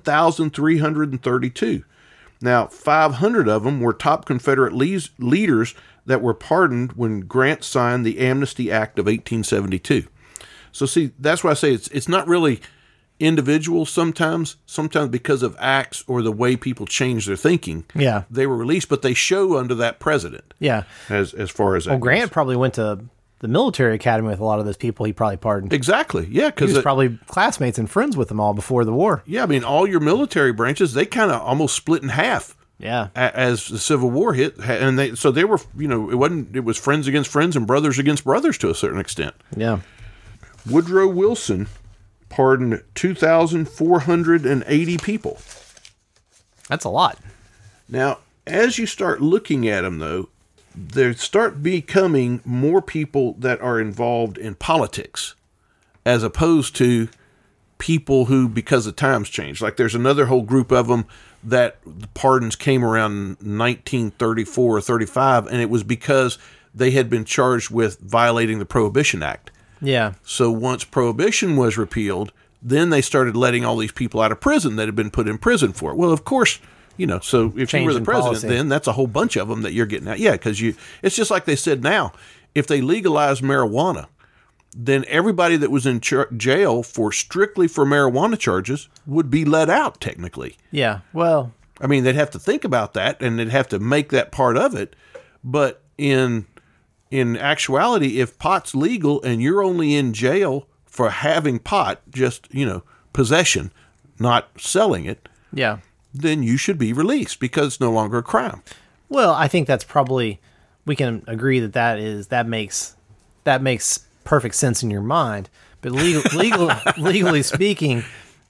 1,332. Now, 500 of them were top Confederate leaders that were pardoned when Grant signed the Amnesty Act of 1872. So, see, that's why I say it's not really individuals sometimes because of acts or the way people change their thinking. Yeah. They were released, but they show under that president. Yeah. As far as that goes. Grant probably went to the military academy with a lot of those people he probably pardoned. Exactly. Yeah. He was probably classmates and friends with them all before the war. Yeah. I mean, all your military branches, they kind of almost split in half. Yeah. As the Civil War hit. And they were, it was friends against friends and brothers against brothers to a certain extent. Yeah. Woodrow Wilson pardoned 2,480 people. That's a lot. Now, as you start looking at them, though, there start becoming more people that are involved in politics as opposed to people who, because the times changed. Like there's another whole group of them that the pardons came around 1934 or 35, and it was because they had been charged with violating the Prohibition Act. Yeah. So once Prohibition was repealed, then they started letting all these people out of prison that had been put in prison for it. Well, of course, so if you were the president, then that's a whole bunch of them that you're getting out. Yeah, because it's just like they said now, if they legalized marijuana, then everybody that was in jail strictly for marijuana charges would be let out technically. Yeah, well. I mean, they'd have to think about that, and they'd have to make that part of it. But in actuality, if pot's legal and you're only in jail for having pot, just, possession, not selling it, yeah, then you should be released because it's no longer a crime. Well, I think that's probably, we can agree that makes perfect sense in your mind. But legally speaking,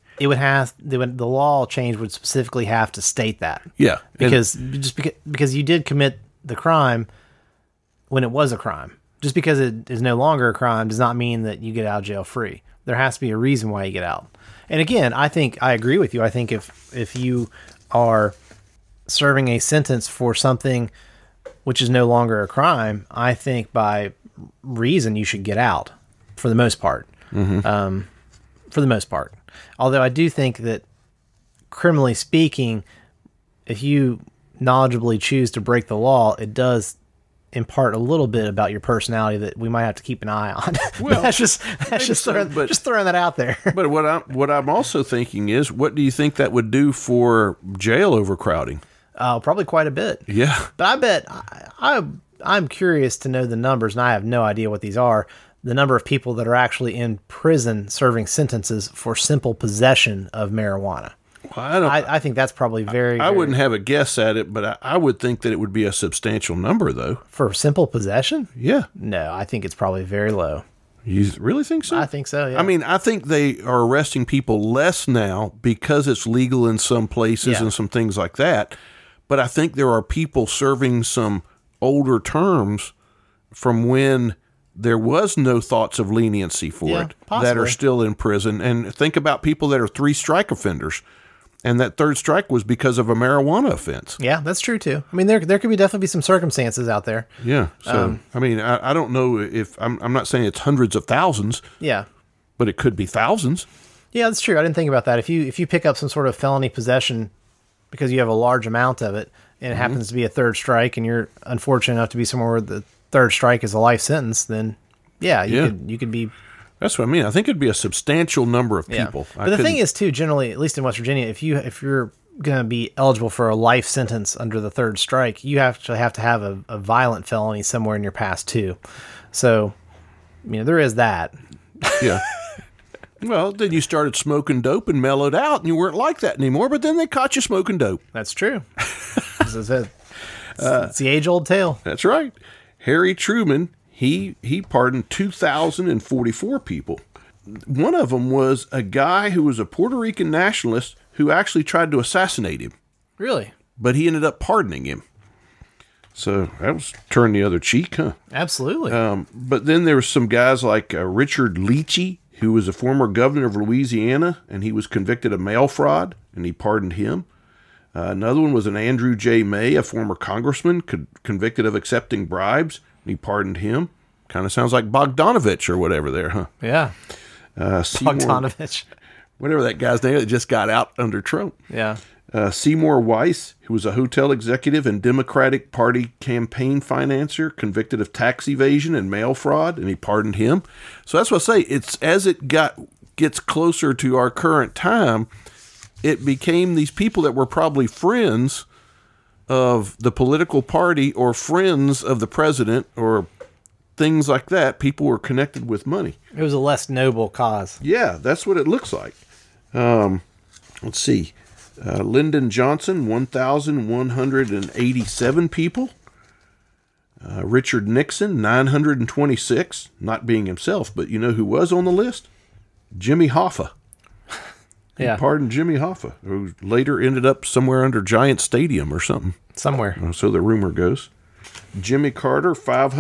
the law change would specifically have to state that. Yeah, because you did commit the crime when it was a crime. Just because it is no longer a crime does not mean that you get out of jail free. There has to be a reason why you get out. And again, I think I agree with you. I think if you are serving a sentence for something which is no longer a crime, I think by reason you should get out for the most part. Mm-hmm. For the most part. Although I do think that criminally speaking, if you knowledgeably choose to break the law, it does impart a little bit about your personality that we might have to keep an eye on. Well, that's just throwing that out there. But what I'm also thinking is, what do you think that would do for jail overcrowding? Probably quite a bit. Yeah. But I bet I'm curious to know the numbers, and I have no idea what these are. The number of people that are actually in prison serving sentences for simple possession of marijuana. Well, I think that's probably I wouldn't have a guess at it, but I would think that it would be a substantial number, though. For simple possession? Yeah. No, I think it's probably very low. You really think so? I think so, yeah. I mean, I think they are arresting people less now because it's legal in some places Yeah. and some things like that. But I think there are people serving some older terms from when there was no thoughts of leniency for Yeah, it that possibly. are still in prison. And think about people that are 3-strike offenders. And that third strike was because of a marijuana offense. Yeah, that's true too. I mean, there could definitely be some circumstances out there. Yeah. So, I mean, I don't know if I'm not saying it's hundreds of thousands, Yeah. but it could be thousands. Yeah, that's true. I didn't think about that. If you pick up some sort of felony possession because you have a large amount of it and it happens to be a third strike and you're unfortunate enough to be somewhere where the third strike is a life sentence, then yeah, you could be. That's what I mean. I think it'd be a substantial number of Yeah. people. But the thing is, too, generally, at least in West Virginia, if you're going to be eligible for a life sentence under the third strike, you have to have a violent felony somewhere in your past too. So, there is that. yeah. Well, then you started smoking dope and mellowed out, and you weren't like that anymore. But then they caught you smoking dope. That's true. It's the age-old tale. That's right. Harry Truman, he pardoned 2,044 people. One of them was a guy who was a Puerto Rican nationalist who actually tried to assassinate him, Really? but he ended up pardoning him. So that was turn the other cheek, huh? Absolutely. But then there were some guys like Richard Leachy, who was a former governor of Louisiana, and he was convicted of mail fraud, and he pardoned him. Another one was an Andrew J. May, a former congressman, convicted of accepting bribes, and he pardoned him. Kind of sounds like Bogdanovich or whatever there, huh? yeah. Seymour, Bogdanovich. whatever that guy's name that just got out under Trump. Yeah. Seymour Weiss, who was a hotel executive and Democratic Party campaign financier, convicted of tax evasion and mail fraud, and he pardoned him. So that's what I say. It's as it gets closer to our current time, it became these people that were probably friends of the political party or friends of the president or things like that. People were connected with money. It was a less noble cause. Yeah, that's what it looks like. Let's see. Lyndon Johnson, 1,187 people. Richard Nixon, 926. Not being himself, but you know who was on the list? Jimmy Hoffa. Yeah. Pardon Jimmy Hoffa, who later ended up somewhere under Giant Stadium or something. Somewhere. So the rumor goes. Jimmy Carter,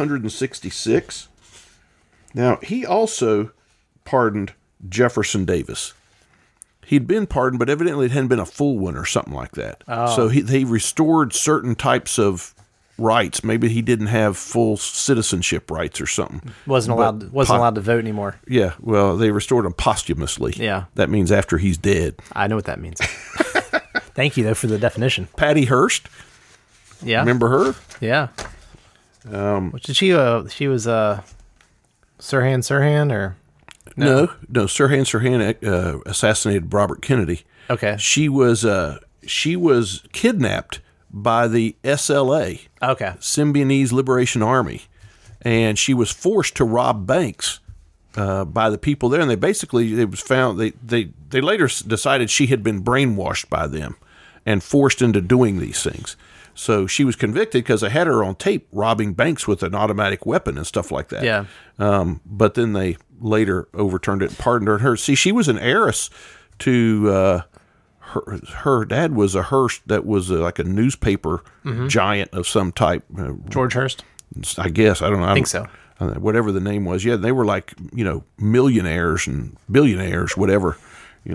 566. Now, he also pardoned Jefferson Davis. He'd been pardoned, but evidently it hadn't been a full one or something like that. Oh. So they restored certain types of rights. Maybe he didn't have full citizenship rights or something. Wasn't allowed to vote anymore. Yeah, well, they restored him posthumously. Yeah. That means after he's dead. I know what that means. Thank you, though, for the definition. Patty Hearst, Yeah. remember her? Yeah. Which did she? She was Sirhan, or No, Sirhan Sirhan assassinated Robert Kennedy. okay. She was kidnapped by the SLA, Okay. Symbionese Liberation Army, and she was forced to rob banks by the people there. And they later decided she had been brainwashed by them and forced into doing these things. So she was convicted because they had her on tape robbing banks with an automatic weapon and stuff like that. Yeah. But then they later overturned it and pardoned her. And her, see, she was an heiress to her dad was a Hearst that was like a newspaper giant of some type. George Hearst. I guess. I don't know. I think so. Whatever the name was. Yeah, they were like, millionaires and billionaires, whatever, I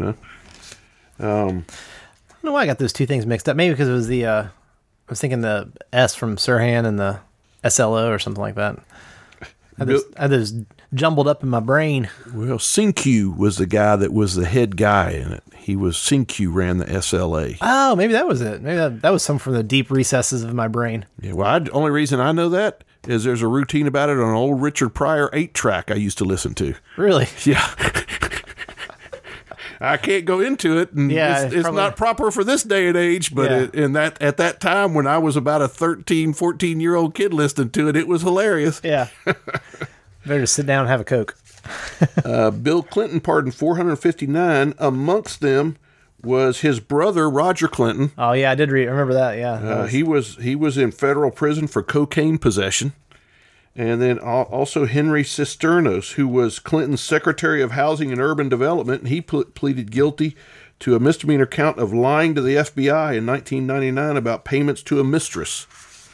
don't know why I got those two things mixed up. Maybe because it was I was thinking the S from Sirhan and the SLO or something like that. I had those jumbled up in my brain. Well, Cinque was the guy that was the head guy in it. He was Cinque ran the SLA. Oh, maybe that was it. Maybe that was some from the deep recesses of my brain. Yeah, well, the only reason I know that is there's a routine about it on an old Richard Pryor 8-track I used to listen to. Really? Yeah. I can't go into it, and Yeah, it's probably not proper for this day and age, but Yeah. at that time when I was about a 13, 14-year-old kid listening to it, it was hilarious. Yeah. Better just sit down and have a Coke. Bill Clinton pardoned 459. Amongst them was his brother, Roger Clinton. Oh, yeah, I did remember that, yeah. He was in federal prison for cocaine possession. And then also Henry Cisternos, who was Clinton's Secretary of Housing and Urban Development, and he pleaded guilty to a misdemeanor count of lying to the FBI in 1999 about payments to a mistress.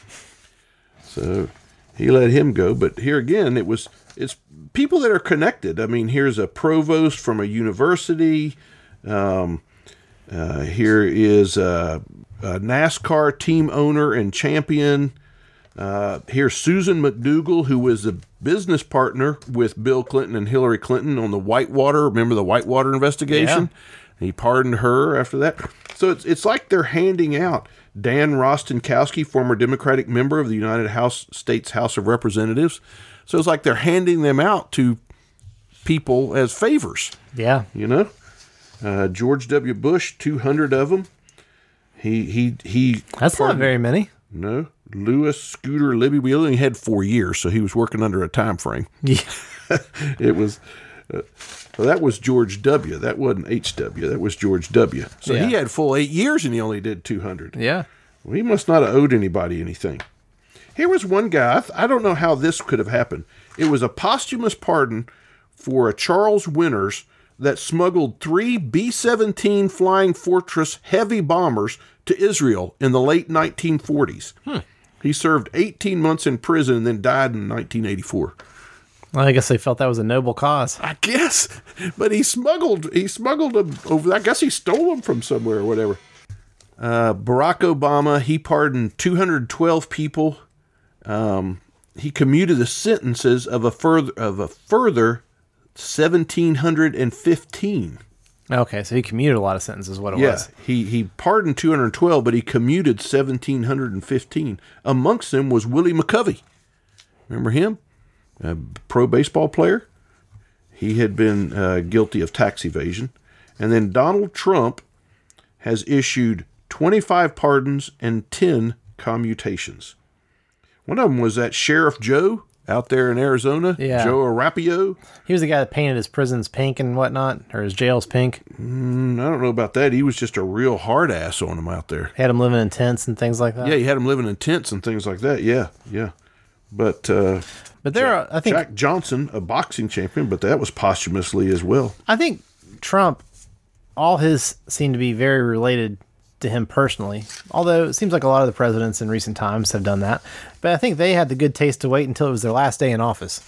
So he let him go. But here again, it's people that are connected. I mean, here's a provost from a university. Here is a NASCAR team owner and champion. Here's Susan McDougal, who was a business partner with Bill Clinton and Hillary Clinton on the Whitewater. Remember the Whitewater investigation? Yeah. He pardoned her after that. So it's like they're handing out Dan Rostenkowski, former Democratic member of the United States House of Representatives. So it's like they're handing them out to people as favors. Yeah. You know? George W. Bush, 200 of them. He That's not very many. No. Lewis, Scooter, Libby. We only had 4 years, so he was working under a time frame. Yeah. It was... well, that was George W. That wasn't H.W. That was George W. So he had full 8 years and he only did 200. Yeah. Well, he must not have owed anybody anything. Here was one guy. I don't know how this could have happened. It was a posthumous pardon for a Charles Winters that smuggled 3 B-17 Flying Fortress heavy bombers to Israel in the late 1940s. He served 18 months in prison and then died in 1984. Well, I guess they felt that was a noble cause. I guess, but he smuggled them over. I guess he stole them from somewhere or whatever. Barack Obama, he pardoned 212 people. He commuted the sentences of a further 1,715. Okay, so he commuted a lot of sentences. What it was? He pardoned 212, but he commuted 1,715. Amongst them was Willie McCovey. Remember him? A pro baseball player. He had been guilty of tax evasion. And then Donald Trump has issued 25 pardons and 10 commutations. One of them was that Sheriff Joe out there in Arizona, Joe Arapio. He was the guy that painted his prisons pink and whatnot, or his jails pink. I don't know about that. He was just a real hard ass on him out there. He had him living in tents and things like that. Yeah, he had him living in tents and things like that. Yeah. But I think Jack Johnson, a boxing champion, but that was posthumously as well. I think Trump, all his seem to be very related to him personally, although it seems like a lot of the presidents in recent times have done that. But I think they had the good taste to wait until it was their last day in office.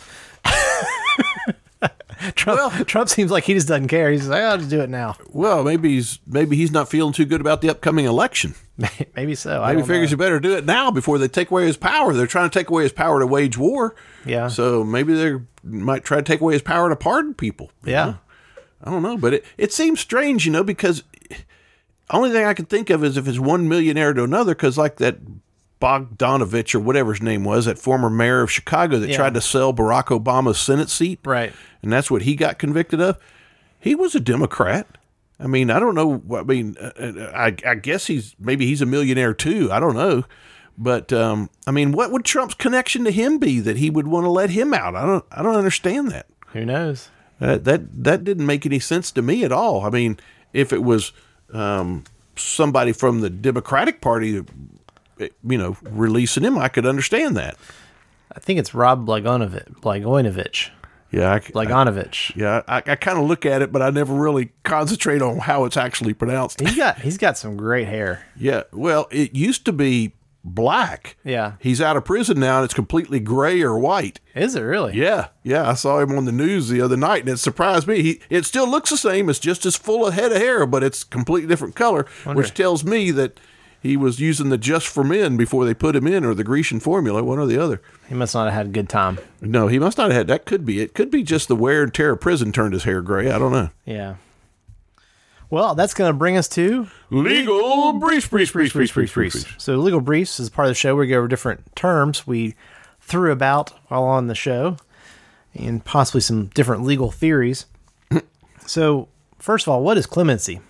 Trump seems like he just doesn't care. He's like, I'll just do it now. Well, maybe he's not feeling too good about the upcoming election. Maybe so. Maybe he figures he better do it now before they take away his power. They're trying to take away his power to wage war. Yeah. So maybe they might try to take away his power to pardon people. Yeah. I don't know, but it seems strange, because only thing I can think of is if it's one millionaire to another, because like that Bogdanovich or whatever his name was, that former mayor of Chicago that tried to sell Barack Obama's Senate seat. Right. And that's what he got convicted of. He was a Democrat. I mean, I don't know. I mean, I guess he's a millionaire too. I don't know. But, I mean, what would Trump's connection to him be that he would want to let him out? I don't understand that. Who knows? That didn't make any sense to me at all. I mean, if it was somebody from the Democratic Party, releasing him, I could understand that. I think it's Rob Blagojevich. Yeah, Blagojevich. I kind of look at it, but I never really concentrate on how it's actually pronounced. He's got some great hair. Yeah, well, it used to be black. Yeah. He's out of prison now, and it's completely gray or white. Is it really? Yeah. I saw him on the news the other night, and it surprised me. It still looks the same. It's just as full a head of hair, but it's completely different color, which tells me that he was using the Just for Men before they put him in, or the Grecian formula, one or the other. He must not have had a good time. No, he must not have had. That could be. It could be just the wear and tear of prison turned his hair gray. I don't know. Yeah. Well, that's going to bring us to Legal Briefs. So Legal Briefs is part of the show where we go over different terms we threw about while on the show and possibly some different legal theories. So, first of all, what is clemency?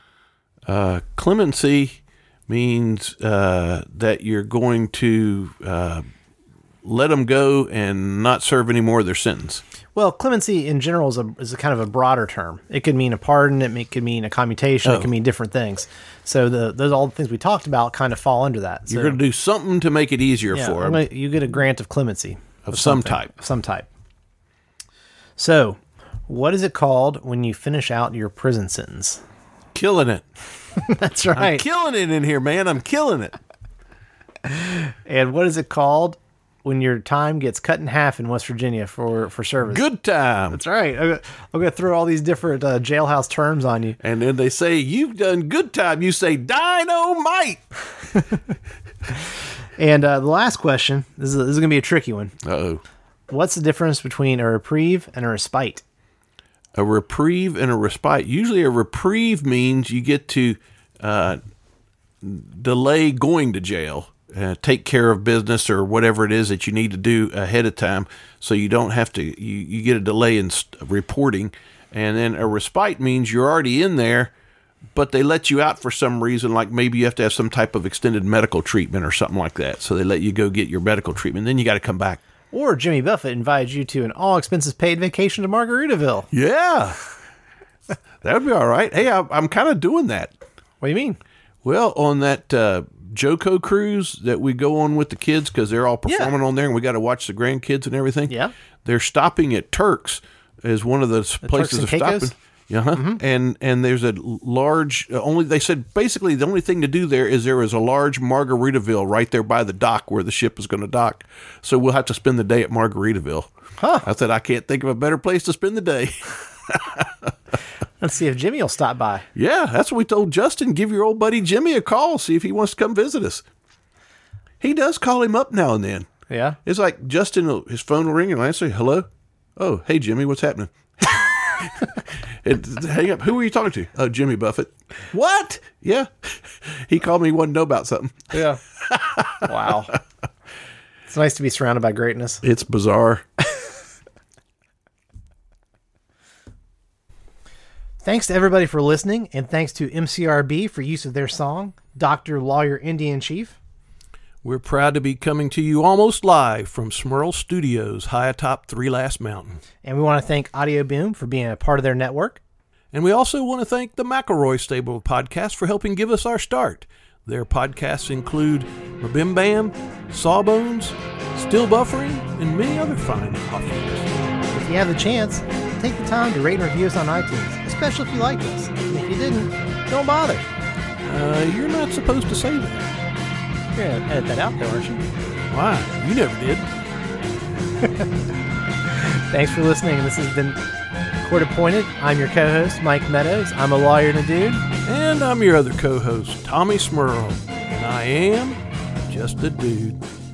Clemency means that you're going to let them go and not serve any more of their sentence. Well, clemency in general is a kind of a broader term. It could mean a pardon. It could mean a commutation. It could mean different things. So those all the things we talked about kind of fall under that. So, you're going to do something to make it easier for them. You get a grant of clemency. Of some type. Of some type. So, what is it called when you finish out your prison sentence? Killing it. That's right. I'm killing it in here, man. I'm killing it. And what is it called when your time gets cut in half in West Virginia for service? Good time. That's right. I'm going to throw all these different jailhouse terms on you. And then they say, you've done good time. You say, dynamite. And the last question, this is going to be a tricky one. Uh-oh. What's the difference between a reprieve and a respite? A reprieve and a respite. Usually a reprieve means you get to delay going to jail, take care of business or whatever it is that you need to do ahead of time, so you don't have to, you get a delay in reporting. And then a respite means you're already in there, but they let you out for some reason, like maybe you have to have some type of extended medical treatment or something like that. So they let you go get your medical treatment. Then you got to come back. Or Jimmy Buffett invited you to an all-expenses-paid vacation to Margaritaville. Yeah. That would be all right. Hey, I'm kind of doing that. What do you mean? Well, on that Joco cruise that we go on with the kids, because they're all performing on there, and we got to watch the grandkids and everything. Yeah. They're stopping at Turks as one of the places of stopping. Uh-huh. Mm-hmm. And there's a large, they said basically the only thing to do there is a large Margaritaville right there by the dock where the ship is going to dock. So we'll have to spend the day at Margaritaville. Huh. I said, I can't think of a better place to spend the day. Let's see if Jimmy will stop by. Yeah, that's what we told Justin. Give your old buddy Jimmy a call, see if he wants to come visit us. He does call him up now and then. Yeah. It's like Justin, his phone will ring and I say, hello? Oh, hey, Jimmy, what's happening? Hang up. Who were you talking to? Oh, Jimmy Buffett. What? Yeah. He called me. He wanted to know about something. Yeah. Wow. It's nice to be surrounded by greatness. It's bizarre. Thanks to everybody for listening, and thanks to MCRB for use of their song, Dr. Lawyer Indian Chief. We're proud to be coming to you almost live from Smurl Studios, high atop Three Last Mountain. And we want to thank Audio Boom for being a part of their network. And we also want to thank the McElroy stable of podcasts for helping give us our start. Their podcasts include Mabim Bam, Sawbones, Still Buffering, and many other fine offerings. If you have the chance, take the time to rate and review us on iTunes, especially if you liked us. And if you didn't, don't bother. You're not supposed to say that. You're going to edit that out, though, aren't you? Why? You never did. Thanks for listening. This has been Court Appointed. I'm your co-host, Mike Meadows. I'm a lawyer and a dude. And I'm your other co-host, Tommy Smurl. And I am just a dude.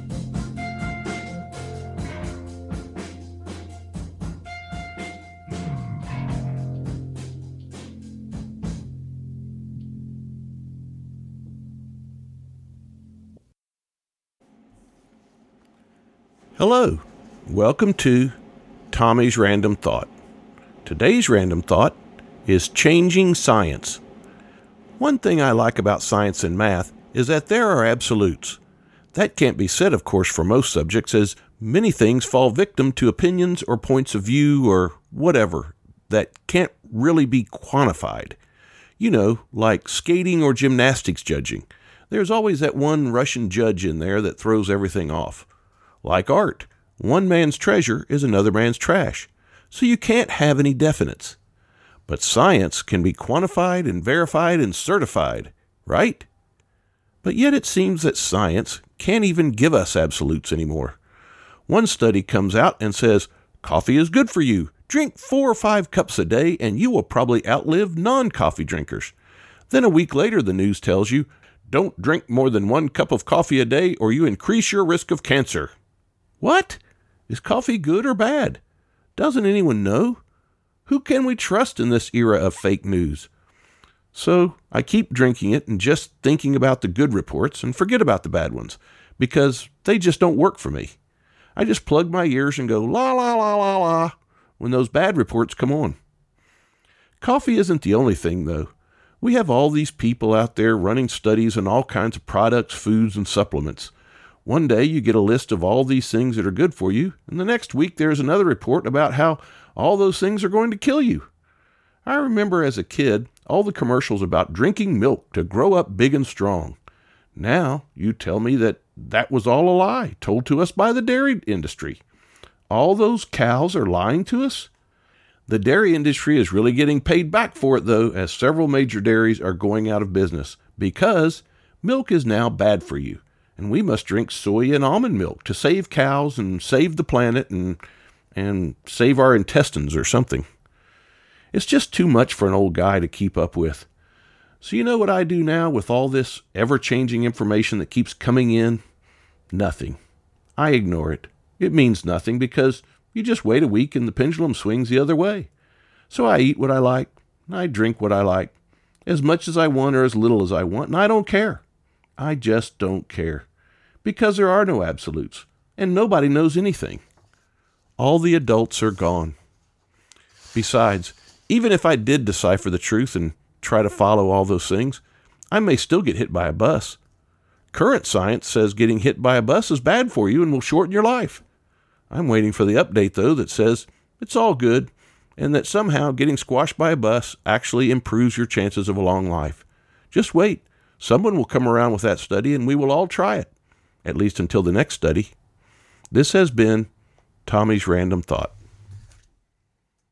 Hello, welcome to Tommy's Random Thought. Today's random thought is changing science. One thing I like about science and math is that there are absolutes. That can't be said, of course, for most subjects, as many things fall victim to opinions or points of view or whatever that can't really be quantified. You know, like skating or gymnastics judging. There's always that one Russian judge in there that throws everything off. Like art, one man's treasure is another man's trash, so you can't have any definites. But science can be quantified and verified and certified, right? But yet it seems that science can't even give us absolutes anymore. One study comes out and says, coffee is good for you. Drink 4 or 5 cups a day and you will probably outlive non-coffee drinkers. Then a week later the news tells you, don't drink more than 1 cup of coffee a day or you increase your risk of cancer. What? Is coffee good or bad? Doesn't anyone know? Who can we trust in this era of fake news? So I keep drinking it and just thinking about the good reports and forget about the bad ones because they just don't work for me. I just plug my ears and go la la la la la when those bad reports come on. Coffee isn't the only thing though. We have all these people out there running studies on all kinds of products, foods, and supplements. One day you get a list of all these things that are good for you, and the next week there's another report about how all those things are going to kill you. I remember as a kid all the commercials about drinking milk to grow up big and strong. Now you tell me that was all a lie, told to us by the dairy industry. All those cows are lying to us? The dairy industry is really getting paid back for it, though, as several major dairies are going out of business because milk is now bad for you, and we must drink soy and almond milk to save cows and save the planet and save our intestines or something. It's just too much for an old guy to keep up with. So you know what I do now with all this ever-changing information that keeps coming in? Nothing. I ignore it. It means nothing because you just wait a week and the pendulum swings the other way. So I eat what I like, and I drink what I like, as much as I want or as little as I want, and I don't care. I just don't care. Because there are no absolutes, and nobody knows anything. All the adults are gone. Besides, even if I did decipher the truth and try to follow all those things, I may still get hit by a bus. Current science says getting hit by a bus is bad for you and will shorten your life. I'm waiting for the update, though, that says it's all good and that somehow getting squashed by a bus actually improves your chances of a long life. Just wait. Someone will come around with that study and we will all try it, at least until the next study. This has been Tommy's Random Thought.